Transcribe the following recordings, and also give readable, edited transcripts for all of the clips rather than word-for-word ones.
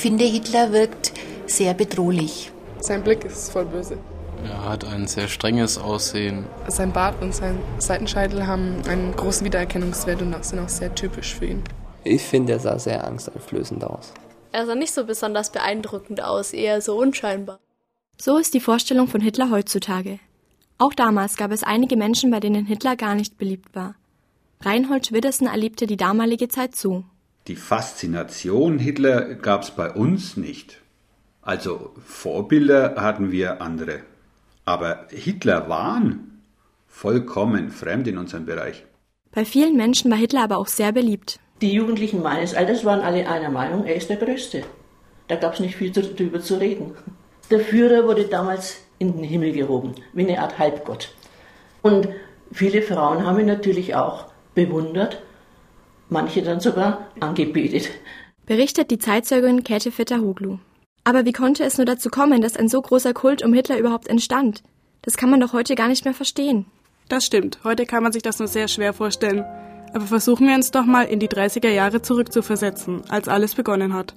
finde, Hitler wirkt sehr bedrohlich. Sein Blick ist voll böse. Er hat ein sehr strenges Aussehen. Sein Bart und sein Seitenscheitel haben einen großen Wiedererkennungswert und sind auch sehr typisch für ihn. Ich finde, er sah sehr angsteinflößend aus. Er sah nicht so besonders beeindruckend aus, eher so unscheinbar. So ist die Vorstellung von Hitler heutzutage. Auch damals gab es einige Menschen, bei denen Hitler gar nicht beliebt war. Reinhold Schwiddersen erlebte die damalige Zeit so. Die Faszination Hitler gab es bei uns nicht. Also Vorbilder hatten wir andere. Aber Hitler waren vollkommen fremd in unserem Bereich. Bei vielen Menschen war Hitler aber auch sehr beliebt. Die Jugendlichen meines Alters waren alle einer Meinung, er ist der Größte. Da gab es nicht viel darüber zu reden. Der Führer wurde damals in den Himmel gehoben, wie eine Art Halbgott. Und viele Frauen haben ihn natürlich auch bewundert, manche dann sogar angebetet. Berichtet die Zeitzeugin Käthe Vetter-Hoglu. Aber wie konnte es nur dazu kommen, dass ein so großer Kult um Hitler überhaupt entstand? Das kann man doch heute gar nicht mehr verstehen. Das stimmt, heute kann man sich das nur sehr schwer vorstellen. Aber versuchen wir uns doch mal in die 30er Jahre zurückzuversetzen, als alles begonnen hat.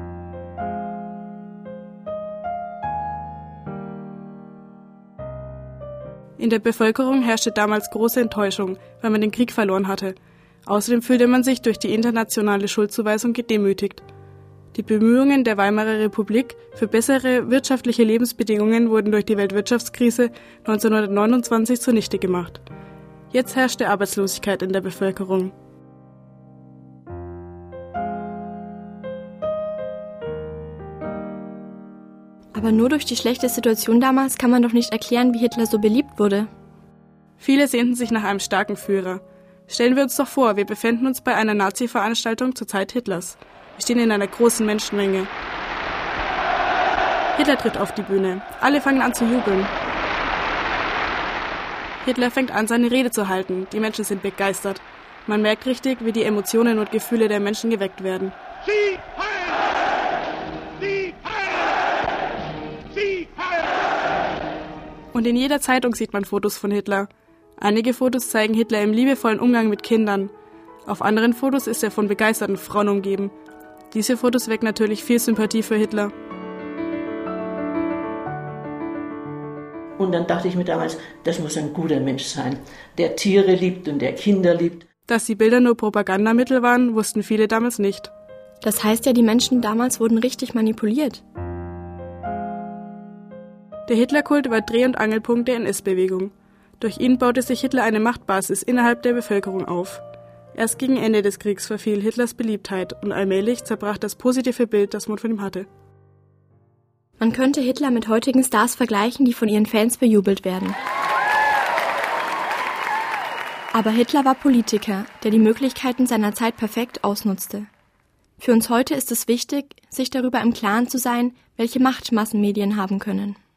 In der Bevölkerung herrschte damals große Enttäuschung, weil man den Krieg verloren hatte. Außerdem fühlte man sich durch die internationale Schuldzuweisung gedemütigt. Die Bemühungen der Weimarer Republik für bessere wirtschaftliche Lebensbedingungen wurden durch die Weltwirtschaftskrise 1929 zunichte gemacht. Jetzt herrschte Arbeitslosigkeit in der Bevölkerung. Aber nur durch die schlechte Situation damals kann man doch nicht erklären, wie Hitler so beliebt wurde. Viele sehnten sich nach einem starken Führer. Stellen wir uns doch vor, wir befänden uns bei einer Nazi-Veranstaltung zur Zeit Hitlers. Wir stehen in einer großen Menschenmenge. Hitler tritt auf die Bühne. Alle fangen an zu jubeln. Hitler fängt an, seine Rede zu halten. Die Menschen sind begeistert. Man merkt richtig, wie die Emotionen und Gefühle der Menschen geweckt werden. Sie heil! Sie heil! Sie heil! Und in jeder Zeitung sieht man Fotos von Hitler. Einige Fotos zeigen Hitler im liebevollen Umgang mit Kindern. Auf anderen Fotos ist er von begeisterten Frauen umgeben. Diese Fotos wecken natürlich viel Sympathie für Hitler. Und dann dachte ich mir damals, das muss ein guter Mensch sein, der Tiere liebt und der Kinder liebt. Dass die Bilder nur Propagandamittel waren, wussten viele damals nicht. Das heißt ja, die Menschen damals wurden richtig manipuliert. Der Hitlerkult war Dreh- und Angelpunkt der NS-Bewegung. Durch ihn baute sich Hitler eine Machtbasis innerhalb der Bevölkerung auf. Erst gegen Ende des Kriegs verfiel Hitlers Beliebtheit und allmählich zerbrach das positive Bild, das man von ihm hatte. Man könnte Hitler mit heutigen Stars vergleichen, die von ihren Fans bejubelt werden. Aber Hitler war Politiker, der die Möglichkeiten seiner Zeit perfekt ausnutzte. Für uns heute ist es wichtig, sich darüber im Klaren zu sein, welche Macht Massenmedien haben können.